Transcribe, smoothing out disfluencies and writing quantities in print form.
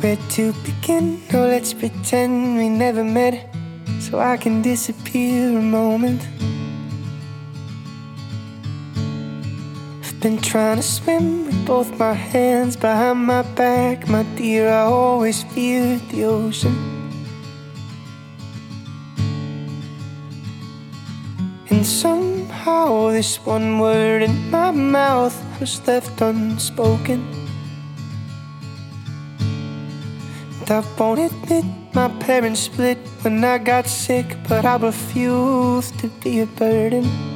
Where to begin? Oh, let's pretend we never met, so I can disappear a moment. I've been trying to swim with both my hands behind my back, my dear. I always feared the ocean. And somehow this one word in my mouth was left unspoken. And I won't admit my parents split when I got sick, but I refuse to be a burden.